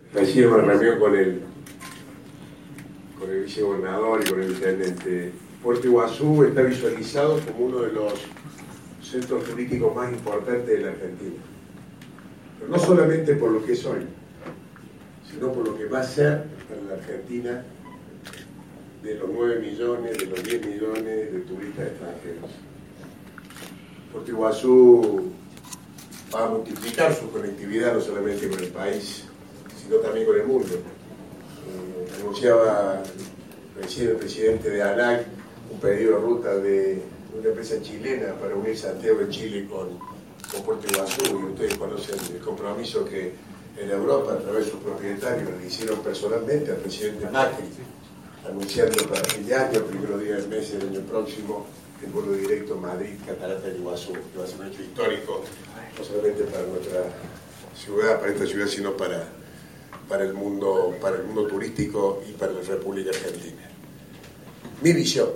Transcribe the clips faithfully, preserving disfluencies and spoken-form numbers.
Recién me reunió con el, con el vicegobernador y con el intendente. Puerto Iguazú está visualizado como uno de los centros turísticos más importantes de la Argentina. Pero no solamente por lo que es hoy, sino por lo que va a ser para la Argentina de los nueve millones, de los diez millones de turistas extranjeros. Puerto Iguazú va a multiplicar su conectividad no solamente con el país, sino también con el mundo. Eh, anunciaba recién el presidente de ANAC un pedido de ruta de una empresa chilena para unir Santiago de Chile con, con Puerto Iguazú, y ustedes conocen el compromiso que en Europa, a través de sus propietarios, le hicieron personalmente al presidente Macri, anunciando para fin de año, el primer día del mes del año próximo, el vuelo directo Madrid-Catarata del Iguazú, que va a ser un hecho histórico, no solamente para nuestra ciudad, para esta ciudad, sino para, para, el mundo, para el mundo turístico y para la República Argentina. Mi visión,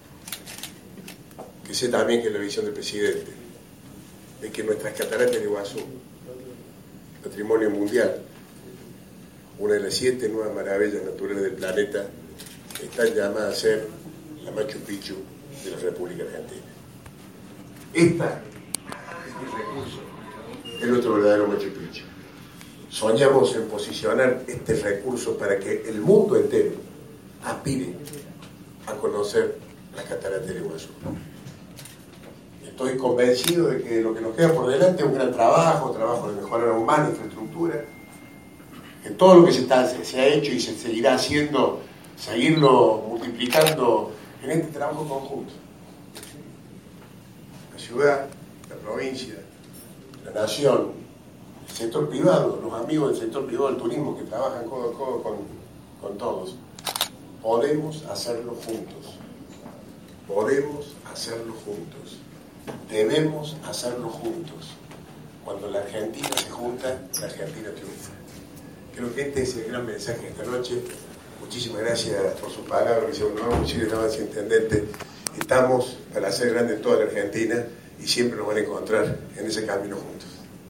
que sé también que es la visión del presidente, es que nuestras cataratas del Iguazú, patrimonio mundial, una de las siete nuevas maravillas naturales del planeta, están llamadas a ser la Machu Picchu de la República Argentina. Esta es mi recurso, es nuestro verdadero Machu Picchu. Soñamos en posicionar este recurso para que el mundo entero aspire a conocer las cataratas del Iguazú. Estoy convencido de que lo que nos queda por delante es un gran trabajo, trabajo de mejorar aún más la infraestructura, que todo lo que se, está, se, se ha hecho y se seguirá haciendo, seguirlo multiplicando en este trabajo conjunto. La ciudad, la provincia, la nación, el sector privado, los amigos del sector privado del turismo que trabajan codo a codo con, con todos, podemos hacerlo juntos. Podemos hacerlo juntos. Debemos hacerlo juntos. Cuando la Argentina se junta, la Argentina triunfa. Creo que este es el gran mensaje de esta noche. Muchísimas gracias por sus palabras, vicegobernador, muchísimas intendente. Estamos para hacer grande toda la Argentina y siempre nos van a encontrar en ese camino juntos.